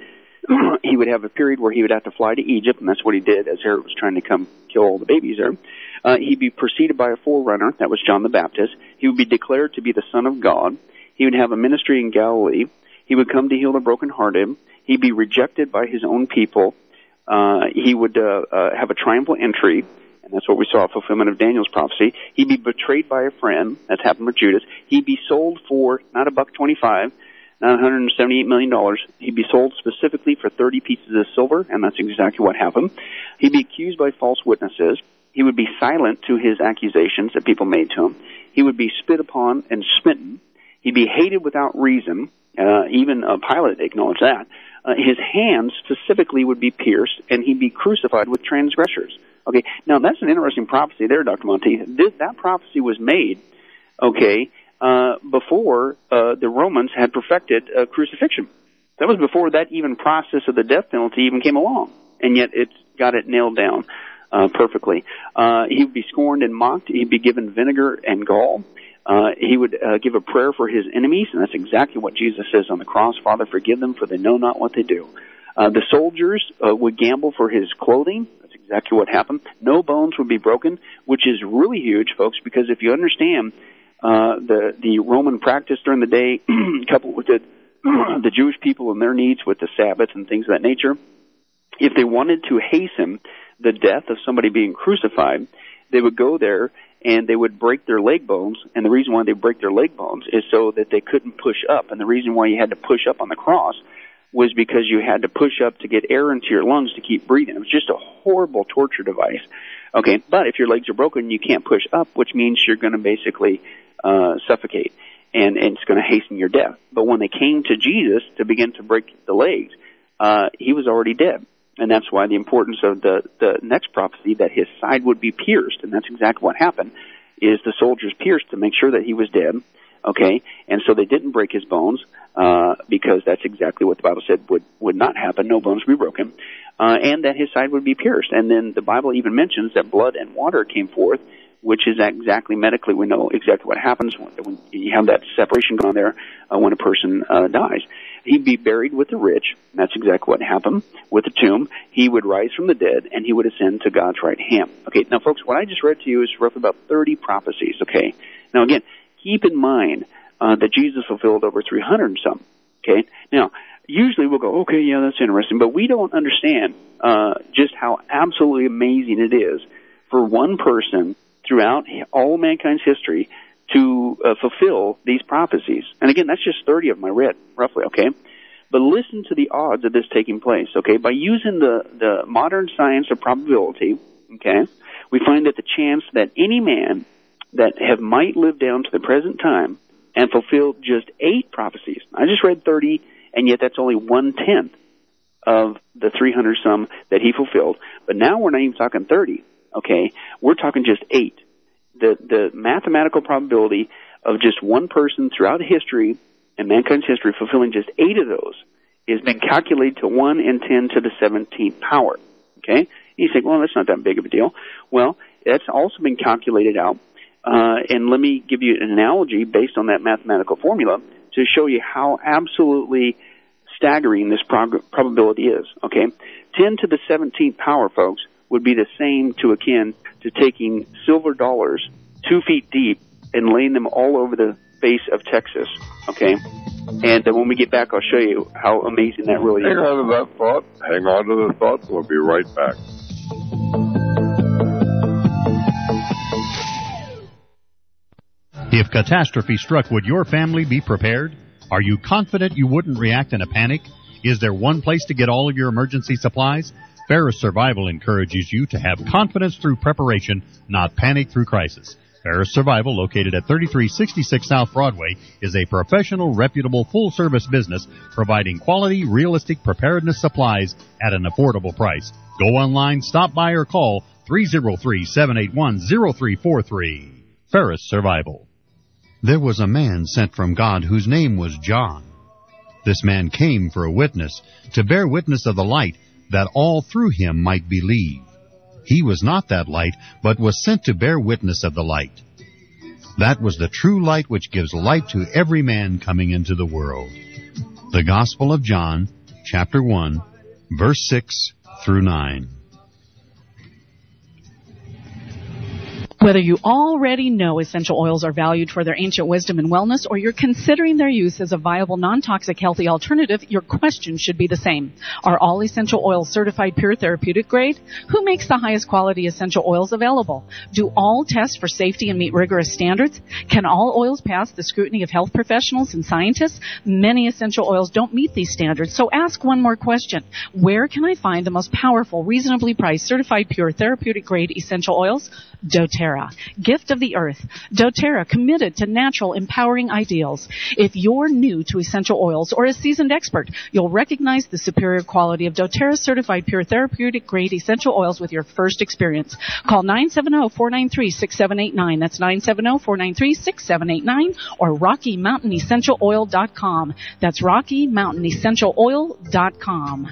He would have a period where he would have to fly to Egypt, and that's what he did as Herod was trying to come kill all the babies there. Uh, he'd be preceded by a forerunner, that was John the Baptist. He would be declared to be the Son of God. He would have a ministry in Galilee. He would come to heal the brokenhearted. He'd be rejected by his own people. Uh, he would uh, uh, have a triumphal entry, and that's what we saw, fulfillment of Daniel's prophecy. He'd be betrayed by a friend. That's happened with Judas. He'd be sold for not a buck twenty-five, nine hundred seventy-eight million dollars. He'd be sold specifically for thirty pieces of silver, and that's exactly what happened. He'd be accused by false witnesses. He would be silent to his accusations that people made to him. He would be spit upon and smitten. He'd be hated without reason. Uh, even uh, Pilate acknowledged that. Uh, his hands specifically would be pierced, and he'd be crucified with transgressors. Okay, now that's an interesting prophecy there, Doctor Monty. This, that prophecy was made, okay, uh, before uh, the Romans had perfected uh, crucifixion. That was before that even process of the death penalty even came along, and yet it's got it nailed down uh, perfectly. Uh, he would be scorned and mocked. He'd be given vinegar and gall. Uh, he would uh, give a prayer for his enemies, and that's exactly what Jesus says on the cross. Father, forgive them, for they know not what they do. Uh, the soldiers uh, would gamble for his clothing. That's exactly what happened. No bones would be broken, which is really huge, folks, because if you understand uh, the the Roman practice during the day, coupled with the, the Jewish people and their needs with the Sabbath and things of that nature, if they wanted to hasten the death of somebody being crucified, they would go there and they would break their leg bones, and the reason why they break their leg bones is so that they couldn't push up, and the reason why you had to push up on the cross was because you had to push up to get air into your lungs to keep breathing. It was just a horrible torture device. Okay, but if your legs are broken, you can't push up, which means you're going to basically uh, suffocate, and, and it's going to hasten your death. But when they came to Jesus to begin to break the legs, uh, he was already dead. And that's why the importance of the, the next prophecy, that his side would be pierced, and that's exactly what happened, is the soldiers pierced to make sure that he was dead, okay? And so they didn't break his bones, uh, because that's exactly what the Bible said would, would not happen, no bones would be broken, uh, and that his side would be pierced. And then the Bible even mentions that blood and water came forth, which is exactly medically, we know exactly what happens when, when you have that separation going on there uh, when a person uh, dies. He'd be buried with the rich. That's exactly what happened with the tomb. He would rise from the dead, and he would ascend to God's right hand. Okay, now, folks, what I just read to you is roughly about thirty prophecies, okay? Now, again, keep in mind uh, that Jesus fulfilled over three hundred and some, okay? Now, usually we'll go, okay, yeah, that's interesting, but we don't understand uh, just how absolutely amazing it is for one person throughout all mankind's history to uh, fulfill these prophecies. And again, that's just thirty of them I read, roughly, okay? But listen to the odds of this taking place, okay? By using the, the modern science of probability, okay, we find that the chance that any man that have might live down to the present time and fulfill just eight prophecies, I just read thirty, and yet that's only one-tenth of the three hundred some that he fulfilled. But now we're not even talking thirty, okay? We're talking just eight. The, the mathematical probability of just one person throughout history and mankind's history fulfilling just eight of those has been calculated to one in ten to the seventeenth power. Okay? You think, well, that's not that big of a deal. Well, that's also been calculated out. Uh, and let me give you an analogy based on that mathematical formula to show you how absolutely staggering this prog- probability is. Okay? ten to the seventeenth power, folks, would be the same to akin to taking silver dollars two feet deep and laying them all over the face of Texas, okay? And then when we get back, I'll show you how amazing that really Hang is. Hang on to that thought. Hang on to the thought. We'll be right back. If catastrophe struck, would your family be prepared? Are you confident you wouldn't react in a panic? Is there one place to get all of your emergency supplies? Ferris Survival encourages you to have confidence through preparation, not panic through crisis. Ferris Survival, located at thirty-three sixty-six South Broadway, is a professional, reputable, full-service business providing quality, realistic preparedness supplies at an affordable price. Go online, stop by, or call three oh three, seven eight one, oh three four three. Ferris Survival. There was a man sent from God whose name was John. This man came for a witness, to bear witness of the light, that all through him might believe. He was not that light, but was sent to bear witness of the light. That was the true light which gives light to every man coming into the world. The Gospel of John, chapter one, verse six through nine. Whether you already know essential oils are valued for their ancient wisdom and wellness, or you're considering their use as a viable, non-toxic, healthy alternative, your question should be the same. Are all essential oils certified pure therapeutic grade? Who makes the highest quality essential oils available? Do all test for safety and meet rigorous standards? Can all oils pass the scrutiny of health professionals and scientists? Many essential oils don't meet these standards, so ask one more question. Where can I find the most powerful, reasonably priced, certified pure therapeutic grade essential oils? doTERRA, gift of the earth. doTERRA, committed to natural, empowering ideals. If you're new to essential oils or a seasoned expert, you'll recognize the superior quality of doTERRA certified pure therapeutic grade essential oils with your first experience. Call nine seven zero, four nine three, six seven eight nine. That's nine seven zero, four nine three, six seven eight nine or Rocky Mountain Essential Oil dot com. That's Rocky Mountain Essential Oil dot com.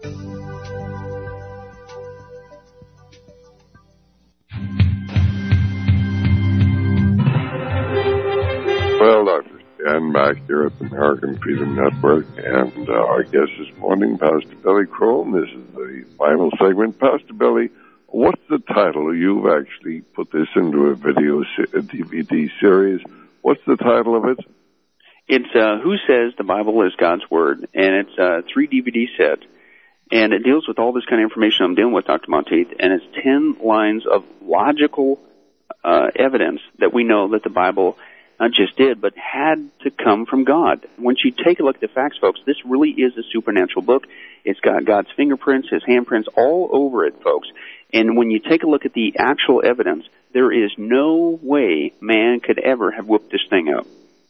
Well, Doctor Stan back here at the American Freedom Network, and uh, our guest this morning, Pastor Billy Crone. This is the final segment. Pastor Billy, what's the title? You've actually put this into a video, a D V D series. What's the title of it? It's uh, Who Says the Bible is God's Word, and it's a three D V D set, and it deals with all this kind of information I'm dealing with, Doctor Monteith, and it's ten lines of logical uh, evidence that we know that the Bible not just did, but had to come from God. Once you take a look at the facts, folks, this really is a supernatural book. It's got God's fingerprints, His handprints all over it, folks. And when you take a look at the actual evidence, there is no way man could ever have whooped this thing up.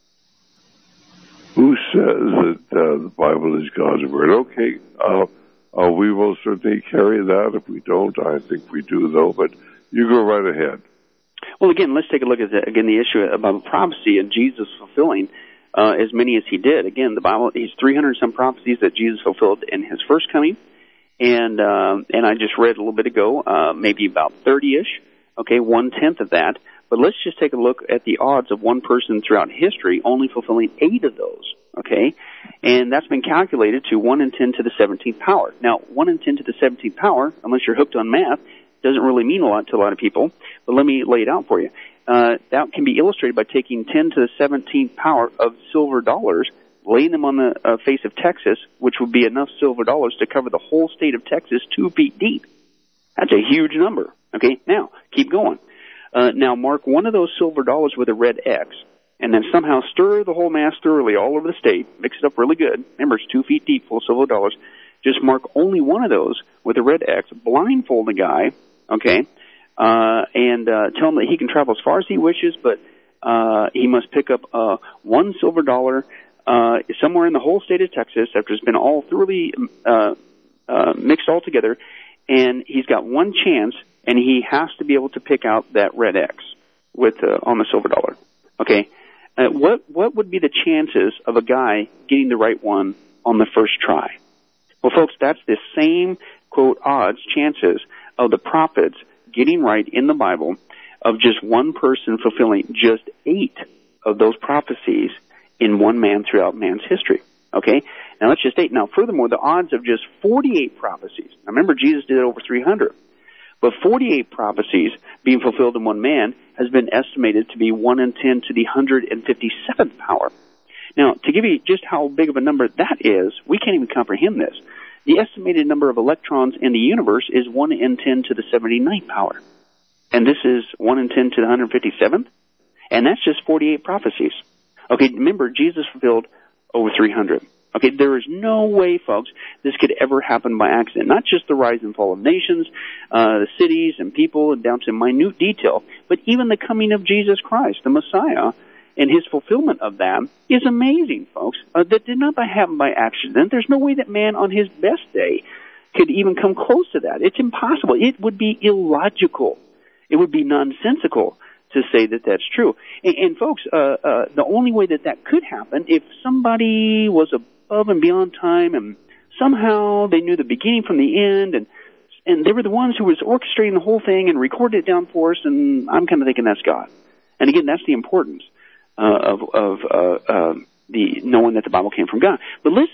Who says that uh, the Bible is God's Word? Okay, uh, uh, we will certainly carry that. If we don't, I think we do, though. But you go right ahead. Well, again, let's take a look at, the, again, the issue about prophecy and Jesus fulfilling uh, as many as He did. Again, the Bible, He's three hundred some prophecies that Jesus fulfilled in His first coming. And uh, and I just read a little bit ago, uh, maybe about thirty-ish, okay, one-tenth of that. But let's just take a look at the odds of one person throughout history only fulfilling eight of those, okay? And that's been calculated to one in ten to the seventeenth power. Now, one in ten to the seventeenth power, unless you're hooked on math, doesn't really mean a lot to a lot of people. But let me lay it out for you. Uh, that can be illustrated by taking ten to the seventeenth power of silver dollars, laying them on the uh, face of Texas, which would be enough silver dollars to cover the whole state of Texas two feet deep. That's a huge number. Okay, now, keep going. Uh, now, mark one of those silver dollars with a red X, and then somehow stir the whole mass thoroughly all over the state. Mix it up really good. Remember, it's two feet deep full of silver dollars. Just mark only one of those with a red X, blindfold the guy, okay, uh, and uh, tell him that he can travel as far as he wishes, but uh, he must pick up uh, one silver dollar uh, somewhere in the whole state of Texas after it's been all thoroughly uh, uh, mixed all together, and he's got one chance, and he has to be able to pick out that red X with uh, on the silver dollar. Okay, uh, what what would be the chances of a guy getting the right one on the first try? Well, folks, that's the same quote odds chances of the prophets getting right in the Bible of just one person fulfilling just eight of those prophecies in one man throughout man's history. Okay, now that's just eight. Now, furthermore, the odds of just forty-eight prophecies. Now, remember, Jesus did over three hundred. But forty-eight prophecies being fulfilled in one man has been estimated to be one in ten to the one hundred fifty-seventh power. Now, to give you just how big of a number that is, we can't even comprehend this. The estimated number of electrons in the universe is one in ten to the seventy-ninth power. And this is one in ten to the one hundred fifty-seventh? And that's just forty-eight prophecies. Okay, remember, Jesus fulfilled over three hundred. Okay, there is no way, folks, this could ever happen by accident. Not just the rise and fall of nations, uh, the cities and people, and down to minute detail, but even the coming of Jesus Christ, the Messiah, and His fulfillment of that is amazing, folks. Uh, that did not happen by accident. There's no way that man on his best day could even come close to that. It's impossible. It would be illogical. It would be nonsensical to say that that's true. And, and folks, uh, uh, the only way that that could happen if somebody was above and beyond time and somehow they knew the beginning from the end, and and they were the ones who was orchestrating the whole thing and recorded it down for us, and I'm kind of thinking that's God. And again, that's the importance uh, of, of uh, uh, the knowing that the Bible came from God. But listen,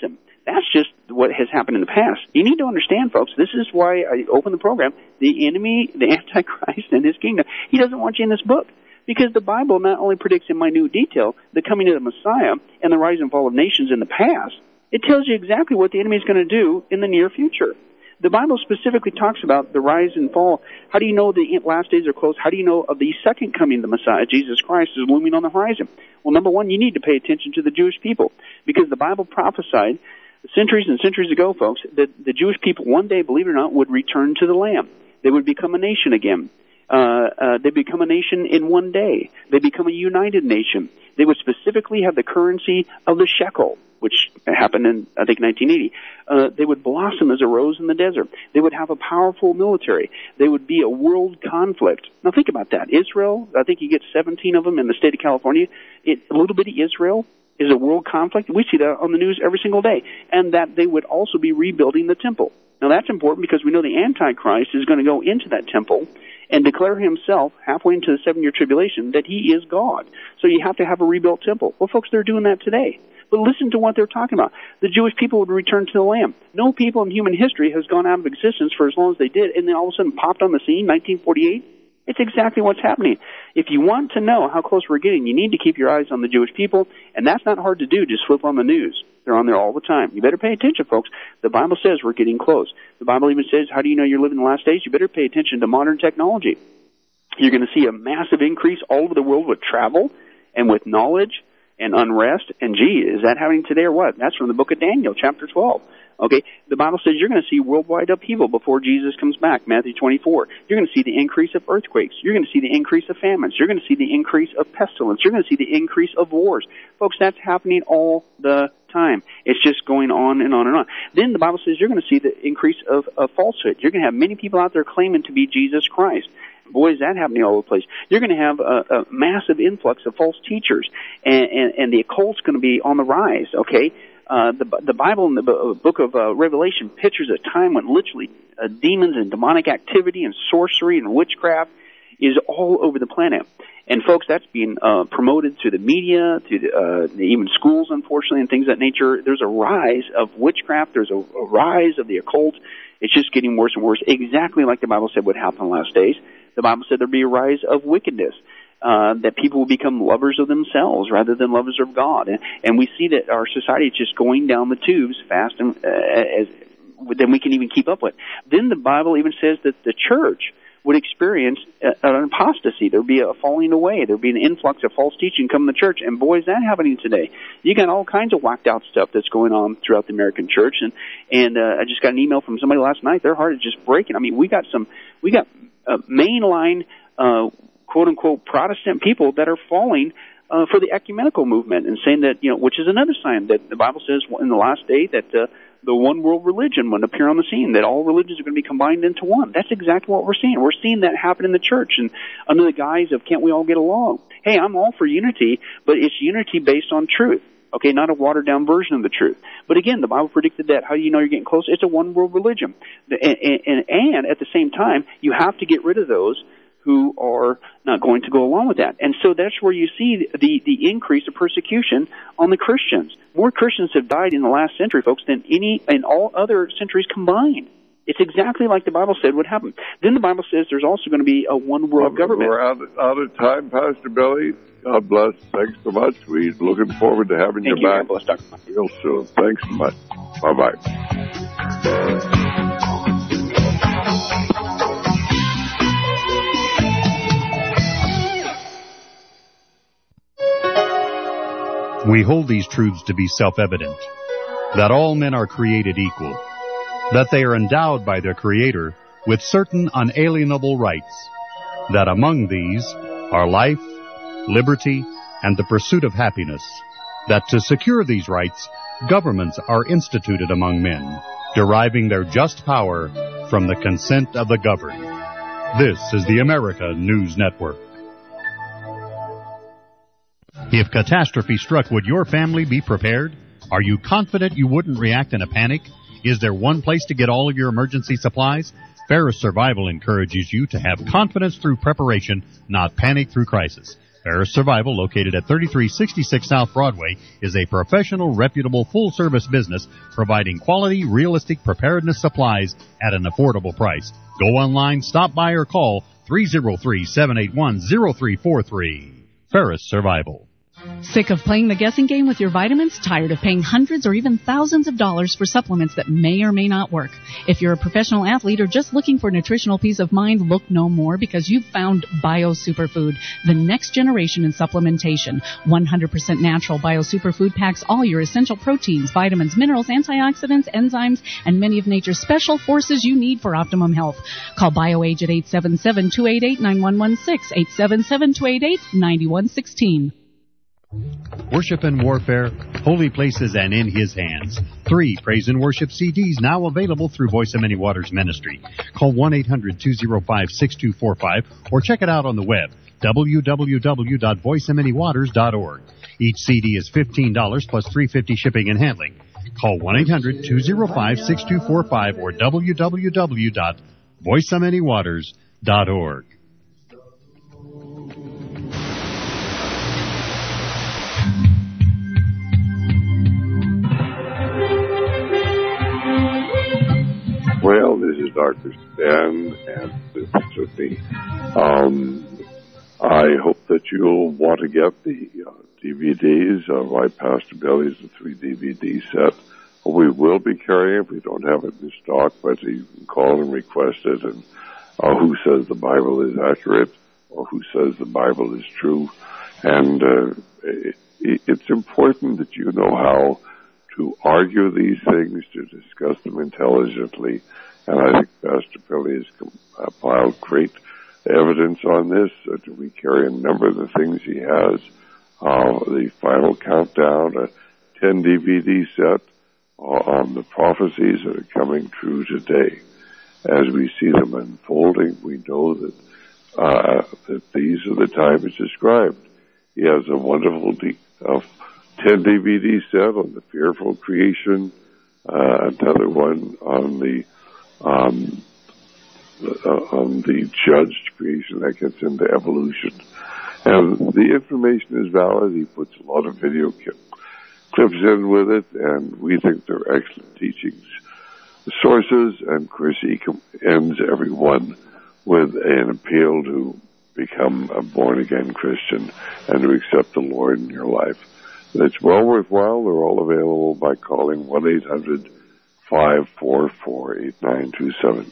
That's just what has happened in the past. You need to understand, folks, this is why I opened the program. The enemy, the Antichrist and his kingdom, he doesn't want you in this book. Because the Bible not only predicts in minute detail the coming of the Messiah and the rise and fall of nations in the past, it tells you exactly what the enemy is going to do in the near future. The Bible specifically talks about the rise and fall. How do you know the last days are close? How do you know of the second coming of the Messiah, Jesus Christ, is looming on the horizon? Well, number one, you need to pay attention to the Jewish people, because the Bible prophesied centuries and centuries ago, folks, that the Jewish people one day, believe it or not, would return to the Lamb. They would become a nation again. Uh, uh, they become a nation in one day. They become a united nation. They would specifically have the currency of the shekel, which happened in, I think, nineteen eighty. Uh, they would blossom as a rose in the desert. They would have a powerful military. They would be a world conflict. Now think about that. Israel, I think you get seventeen of them in the state of California. It, a little bitty Israel is a world conflict. We see that on the news every single day. And that they would also be rebuilding the temple. Now that's important because we know the Antichrist is going to go into that temple and declare himself halfway into the seven-year tribulation that he is God. So you have to have a rebuilt temple. Well, folks, they're doing that today. But listen to what they're talking about. The Jewish people would return to the Lamb. No people in human history has gone out of existence for as long as they did, and then all of a sudden popped on the scene, nineteen forty-eight. It's exactly what's happening. If you want to know how close we're getting, you need to keep your eyes on the Jewish people, and that's not hard to do. Just flip on the news. They're on there all the time. You better pay attention, folks. The Bible says we're getting close. The Bible even says, how do you know you're living in the last days? You better pay attention to modern technology. You're going to see a massive increase all over the world with travel and with knowledge and unrest. And gee, is that happening today or what? That's from the book of Daniel, chapter twelve. Okay, the Bible says you're going to see worldwide upheaval before Jesus comes back, Matthew twenty-four. You're going to see the increase of earthquakes. You're going to see the increase of famines. You're going to see the increase of pestilence. You're going to see the increase of wars. Folks, that's happening all the time. It's just going on and on and on. Then the Bible says you're going to see the increase of, of falsehood. You're going to have many people out there claiming to be Jesus Christ. Boy, is that happening all over the place. You're going to have a, a massive influx of false teachers, and, and, and the occult's going to be on the rise, okay? Uh, the, the Bible in the book of uh, Revelation pictures a time when literally uh, demons and demonic activity and sorcery and witchcraft is all over the planet. And folks, that's being uh, promoted through the media, through the, uh, the, even schools, unfortunately, and things of that nature. There's a rise of witchcraft. There's a, a rise of the occult. It's just getting worse and worse, exactly like the Bible said would happen in the last days. The Bible said there'd be a rise of wickedness. Uh, that people will become lovers of themselves rather than lovers of God. And, and we see that our society is just going down the tubes fast and, uh, as, than we can even keep up with. Then the Bible even says that the church would experience uh, an apostasy. There'd be a falling away. There'd be an influx of false teaching coming to the church. And boy, is that happening today. You got all kinds of whacked out stuff that's going on throughout the American church. And, and, uh, I just got an email from somebody last night. Their heart is just breaking. I mean, we got some, we got, uh, mainline, uh, quote-unquote Protestant people that are falling uh, for the ecumenical movement and saying that, you know, which is another sign that the Bible says in the last day that uh, the one world religion would appear on the scene, that all religions are going to be combined into one. That's exactly what we're seeing. We're seeing that happen in the church, and under the guise of can't we all get along? Hey, I'm all for unity, but it's unity based on truth. Okay, not a watered-down version of the truth. But again, the Bible predicted that. How do you know you're getting close? It's a one-world religion. And, and, and at the same time, you have to get rid of those who are not going to go along with that. And so that's where you see the, the increase of persecution on the Christians. More Christians have died in the last century, folks, than any in all other centuries combined. It's exactly like the Bible said would happen. Then the Bible says there's also going to be a one-world government. We're out of, out of time, Pastor Billy. God bless. Thanks so much. We're looking forward to having Thank you, you back God bless, Doctor real soon. Thanks so much. Bye-bye. We hold these truths to be self-evident, that all men are created equal, that they are endowed by their Creator with certain unalienable rights, that among these are life, liberty, and the pursuit of happiness, that to secure these rights, governments are instituted among men, deriving their just power from the consent of the governed. This is the America News Network. If catastrophe struck, would your family be prepared? Are you confident you wouldn't react in a panic? Is there one place to get all of your emergency supplies? Ferris Survival encourages you to have confidence through preparation, not panic through crisis. Ferris Survival, located at thirty-three sixty-six South Broadway, is a professional, reputable, full-service business providing quality, realistic preparedness supplies at an affordable price. Go online, stop by, or call three oh three, seven eight one, oh three four three. Ferris Survival. Sick of playing the guessing game with your vitamins? Tired of paying hundreds or even thousands of dollars for supplements that may or may not work? If you're a professional athlete or just looking for nutritional peace of mind, look no more, because you've found Bio Superfood, the next generation in supplementation. one hundred percent natural Bio Superfood packs all your essential proteins, vitamins, minerals, antioxidants, enzymes, and many of nature's special forces you need for optimum health. Call BioAge at eight seven seven, two eight eight, nine one one six, eight seven seven, two eight eight, nine one one six. Worship and Warfare, Holy Places and In His Hands. Three Praise and Worship C Ds now available through Voice of Many Waters Ministry. Call one eight hundred, two oh five, six two four five or check it out on the web, w w w dot voice of many waters dot org. Each C D is fifteen dollars plus three dollars and fifty cents shipping and handling. Call one eight hundred, two oh five, six two four five or w w w dot voice of many waters dot org. Well, this is Doctor Stan, and this is with me. Um, I hope that you'll want to get the uh, D V Ds of my Pastor Billy's the three D V D set. We will be carrying it. We don't have it in stock, but you can call and request it. And uh, who says the Bible is accurate, or who says the Bible is true? And uh, it, it's important that you know how to argue these things, to discuss them intelligently. And I think Pastor Billy has compiled great evidence on this. Uh, we carry a number of the things he has. Uh, the final countdown, a ten D V D set uh, on the prophecies that are coming true today. As we see them unfolding, we know that, uh, that these are the times described. He has a wonderful de- uh, ten D V D set on the fearful creation, uh, another one on the um, uh, on the judged creation that gets into evolution. And the information is valid. He puts a lot of video clips in with it, and we think they're excellent teachings. The sources, and Chris E. ends every one with an appeal to become a born-again Christian and to accept the Lord in your life. It's well worthwhile. They're all available by calling one eight hundred, five four four, eight nine two seven.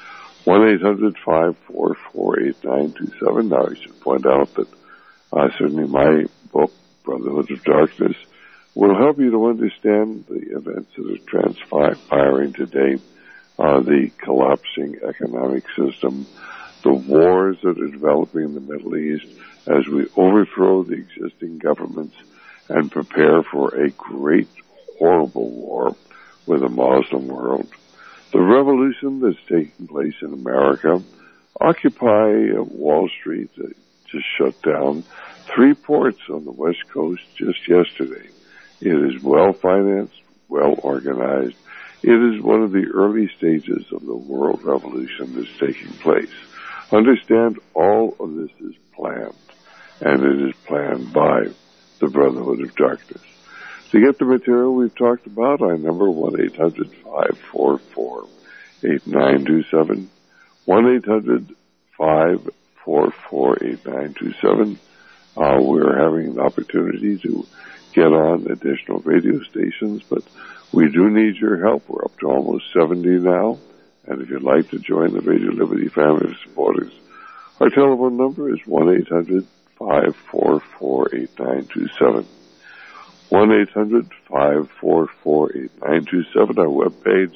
one eight hundred, five four four, eight nine two seven. Now, I should point out that uh, certainly my book, Brotherhood of Darkness, will help you to understand the events that are transpiring today, uh, the collapsing economic system, the wars that are developing in the Middle East as we overthrow the existing governments and prepare for a great, horrible war with the Muslim world. The revolution that's taking place in America, Occupy uh, Wall Street uh, just shut down three ports on the West Coast just yesterday. It is well-financed, well-organized. It is one of the early stages of the world revolution that's taking place. Understand, all of this is planned, and it is planned by the Brotherhood of Darkness. To get the material we've talked about, our number one eight hundred, five four four, eight nine two seven, one eight hundred, five four four, eight nine two seven. Uh, we're having an opportunity to get on additional radio stations, but we do need your help. We're up to almost seventy now, and if you'd like to join the Radio Liberty family of supporters, our telephone number is one eight hundred, five four four, eight nine two seven. one eight hundred, five four four, eight nine two seven. Our webpage,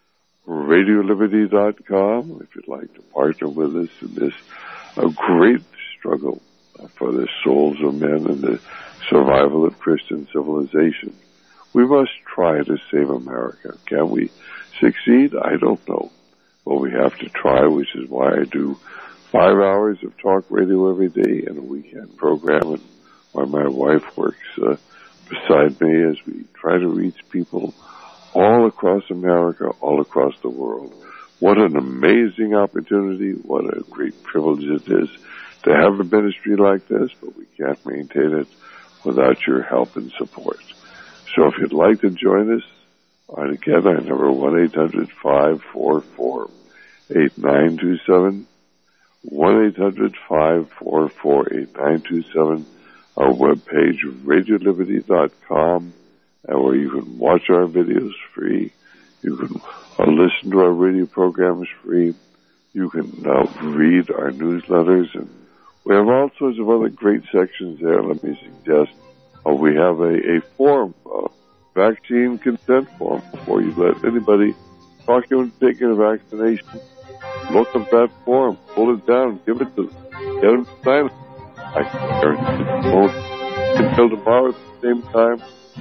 radio liberty dot com, if you'd like to partner with us in this a great struggle for the souls of men and the survival of Christian civilization. We must try to save America. Can we succeed? I don't know. But we have to try, which is why I do five hours of talk radio every day and a weekend program, and why my wife works uh, beside me as we try to reach people all across America, all across the world. What an amazing opportunity. What a great privilege it is to have a ministry like this, but we can't maintain it without your help and support. So if you'd like to join us, and again, our number one eight hundred five four four eight nine two seven, one eight hundred five four four eight nine two seven, our webpage, radio liberty dot com, and where you can watch our videos free, you can uh, listen to our radio programs free, you can uh, read our newsletters, and we have all sorts of other great sections there. Let me suggest uh, we have a, a form, uh, vaccine consent form, before you let anybody talk you into taking a vaccination. Look up that form, pull it down, give it to them, get them to sign it. I can guarantee it won't until tomorrow at the same time.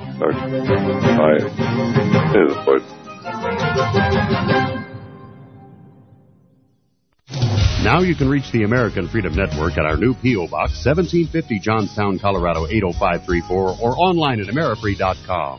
Now you can reach the American Freedom Network at our new P O. Box, seventeen fifty Johnstown, Colorado, eight oh five three four, or online at amerifree dot com.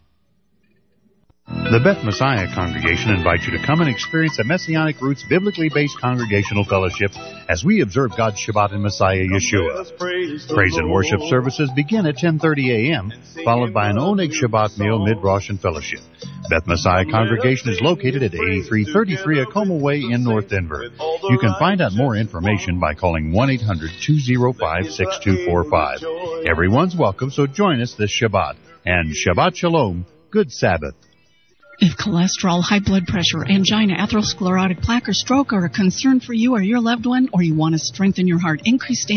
The Beth Messiah Congregation invites you to come and experience a Messianic Roots biblically based congregational fellowship as we observe God's Shabbat in Messiah Yeshua. Praise and worship services begin at ten thirty a.m., followed by an Oneg Shabbat meal, mid-Rosh, and fellowship. Beth Messiah Congregation is located at eighty-three thirty-three Acoma Way in North Denver. You can find out more information by calling one eight hundred two oh five six two four five. Everyone's welcome, so join us this Shabbat. And Shabbat Shalom, good Sabbath. If cholesterol, high blood pressure, angina, atherosclerotic plaque, or stroke are a concern for you or your loved one, or you want to strengthen your heart, increase stamina,